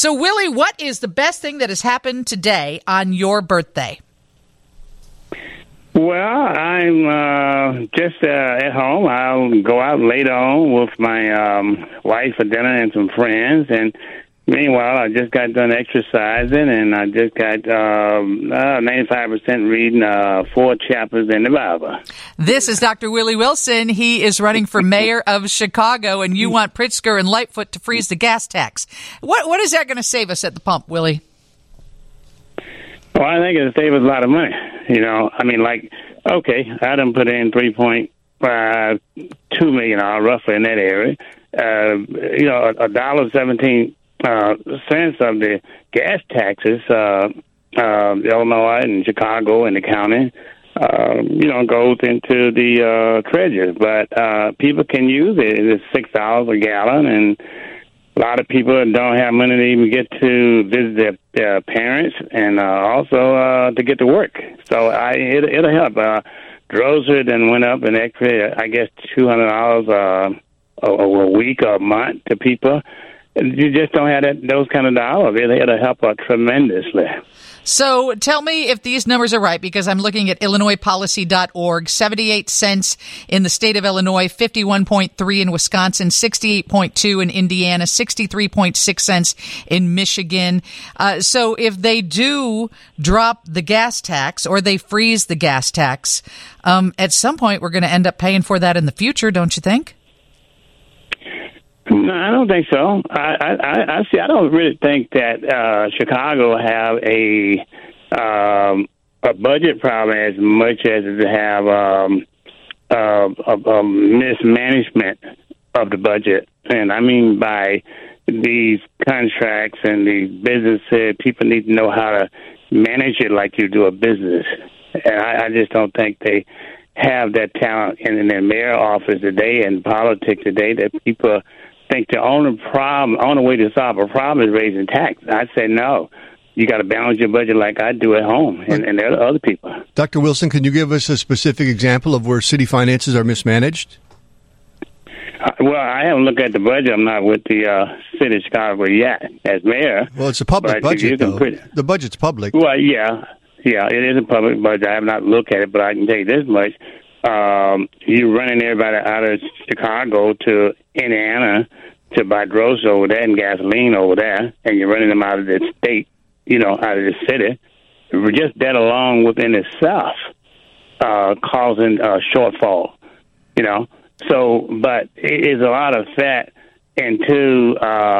So, Willie, what is the best thing that has happened today on your birthday? Well, I'm just at home. I'll go out later on with my wife for dinner and some friends. And meanwhile, I just got done exercising, and I just got 95% reading 4 chapters in the Bible. This is Dr. Willie Wilson. He is running for mayor of Chicago, and you want Pritzker and Lightfoot to freeze the gas tax. What is that going to save us at the pump, Willie? Well, I think it'll save us a lot of money. I mean, okay, I done put in $3.2 million, roughly in that area. $1.17 cents of the gas taxes, Illinois and Chicago and the county, goes into the treasury. But people can use it. It's $6 a gallon, and a lot of people don't have money to even get to visit their parents, and also to get to work. So it'll help. Grocery then went up an extra, I guess, $200 a week or a month to people. You just don't have those kind of dollars. It'll help out tremendously. So tell me if these numbers are right, because I'm looking at IllinoisPolicy.org, 78 cents in the state of Illinois, 51.3 in Wisconsin, 68.2 in Indiana, 63.6 cents in Michigan. So if they do drop the gas tax or they freeze the gas tax, at some point we're going to end up paying for that in the future, don't you think? No, I don't think so. I don't really think that Chicago have a budget problem as much as it have a mismanagement of the budget. And I mean by these contracts and these businesses, people need to know how to manage it like you do a business. And I just don't think they have that talent in their mayor office today and politics today that people think the only way to solve a problem is raising tax. I say no. You got to balance your budget like I do at home, and there are other people. Dr. Wilson, can you give us a specific example of where city finances are mismanaged? Well, I haven't looked at the budget. I'm not with the city of Chicago yet as mayor. Well, it's a public budget, though. The budget's public. Well, yeah, it is a public budget. I have not looked at it, but I can tell you this much. You're running everybody out of Chicago to Indiana to buy groceries over there and gasoline over there, and you're running them out of the state, out of the city. Just that alone within itself causing a shortfall, So, but it is a lot of fat into,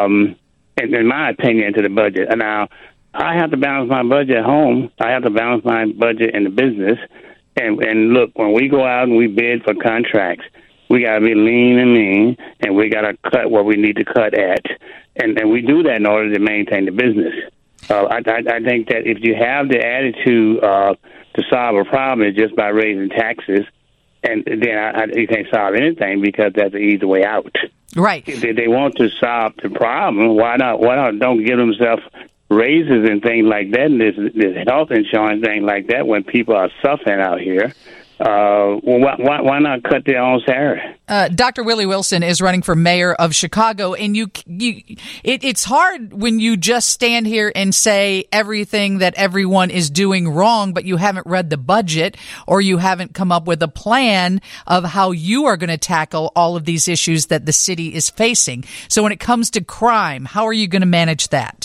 in my opinion, into the budget. And now, I have to balance my budget at home. I have to balance my budget in the business. And look, when we go out and we bid for contracts, we got to be lean and mean, and we got to cut what we need to cut at. And we do that in order to maintain the business. I think that if you have the attitude to solve a problem is just by raising taxes, and then you can't solve anything because that's the easy way out. Right. If they want to solve the problem, why not don't give themselves raises and things like that, and this health insurance thing like that when people are suffering out here. Why not cut their own salary? Dr. Willie Wilson is running for mayor of Chicago, and it's hard when you just stand here and say everything that everyone is doing wrong, but you haven't read the budget or you haven't come up with a plan of how you are going to tackle all of these issues that the city is facing. So when it comes to crime, how are you going to manage that?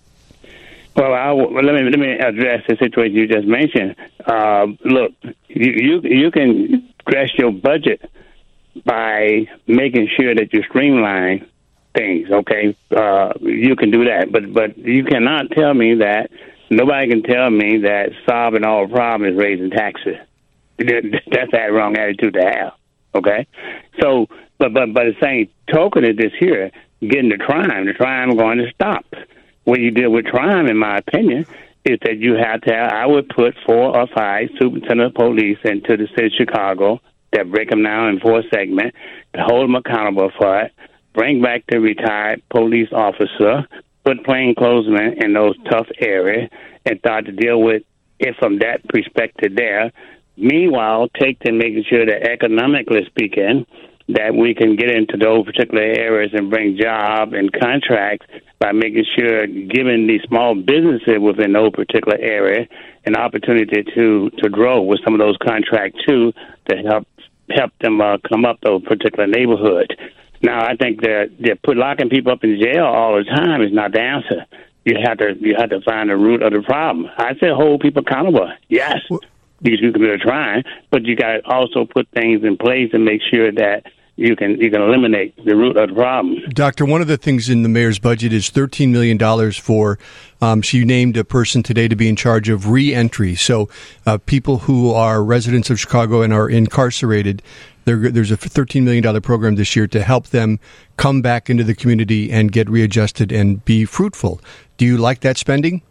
Well, let me address the situation you just mentioned. Look, you can address your budget by making sure that you streamline things. Okay, you can do that, but you cannot tell me that. Nobody can tell me that solving all problems is raising taxes. That's that wrong attitude to have. Okay, so but the same token of this here, getting the crime going to stop. What you deal with crime, in my opinion, is that you have to I would put 4 or 5 superintendent of police into the city of Chicago that break them down in 4 segments, to hold them accountable for it, bring back the retired police officer, put plainclothesmen in those tough areas, and start to deal with it from that perspective there. Meanwhile, take to making sure that economically speaking, that we can get into those particular areas and bring job and contracts by making sure, giving these small businesses within those particular area an opportunity to grow with some of those contracts too, to help them come up those particular neighborhoods. Now, I think that locking people up in jail all the time is not the answer. You have to find the root of the problem. I say hold people accountable. Yes, because you commit a crime, but you got to also put things in place and make sure that you can eliminate the root of the problem. Doctor, one of the things in the mayor's budget is $13 million for, she named a person today to be in charge of re-entry. So people who are residents of Chicago and are incarcerated, there's a $13 million program this year to help them come back into the community and get readjusted and be fruitful. Do you like that spending?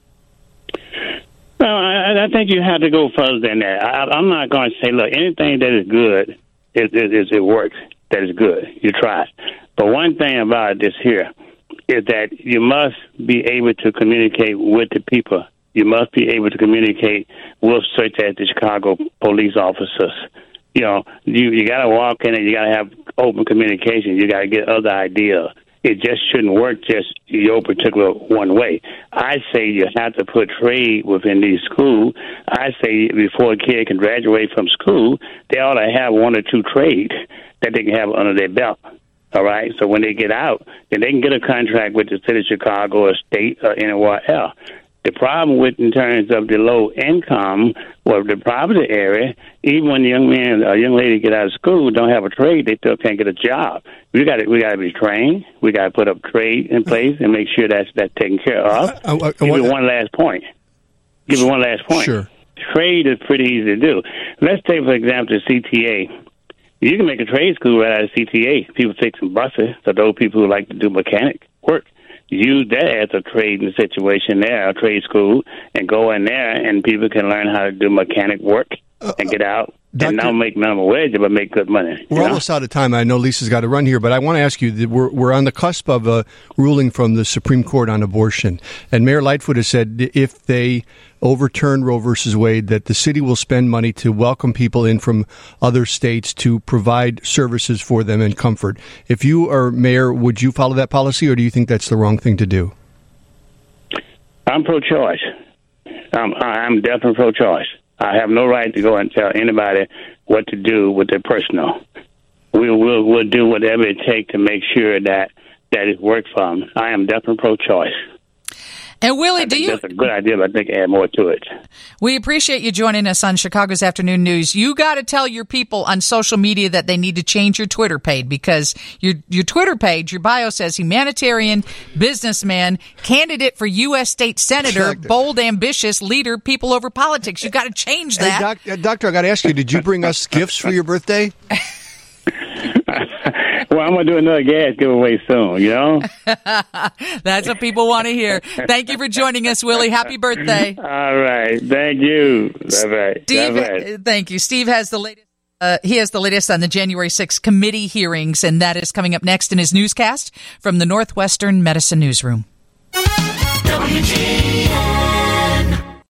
Well, I think you have to go further than that. I'm not going to say, look, anything that is good, it works. That is good. You try it. But one thing about this here is that you must be able to communicate with the people. You must be able to communicate with, such as the Chicago police officers. You know, you got to walk in and you got to have open communication. You got to get other ideas. It just shouldn't work just your particular one way. I say you have to put trade within these schools. I say before a kid can graduate from school, they ought to have one or two trades that they can have under their belt. All right? So when they get out, then they can get a contract with the city of Chicago or state or anywhere else. The problem with, in terms of the low income or the poverty area, even when the young man or young lady get out of school, don't have a trade, they still can't get a job. We got to be trained. We got to put up trade in place and make sure that's taken care of. Give you one last point. Sure. Trade is pretty easy to do. Let's take, for example, the CTA. You can make a trade school right out of CTA. People fixing buses, so those people who like to do mechanic work. Use that as a trading situation there, a trade school, and go in there, and people can learn how to do mechanic work and get out. And not make minimum wage, but make good money. We're almost out of time. I know Lisa's got to run here, but I want to ask you that we're on the cusp of a ruling from the Supreme Court on abortion. And Mayor Lightfoot has said if they overturn Roe versus Wade, that the city will spend money to welcome people in from other states to provide services for them and comfort. If you are mayor, would you follow that policy, or do you think that's the wrong thing to do? I'm pro-choice. I'm definitely pro-choice. I have no right to go and tell anybody what to do with their personal. We'll do whatever it takes to make sure that it works for them. I am definitely pro-choice. And Willie, that's a good idea, but I think add more to it. We appreciate you joining us on Chicago's Afternoon News. You got to tell your people on social media that they need to change your Twitter page, because your Twitter page, your bio says humanitarian, businessman, candidate for U.S. state senator, bold, ambitious leader, people over politics. You got to change that. Hey, Doctor, I got to ask you, did you bring us gifts for your birthday? Well, I'm going to do another gas giveaway soon, you know? That's what people want to hear. Thank you for joining us, Willie. Happy birthday. All right. Thank you. Bye-bye. Steve, Bye-bye. Thank you. Steve has the latest. He has the latest on the January 6th committee hearings, and that is coming up next in his newscast from the Northwestern Medicine Newsroom. WGN.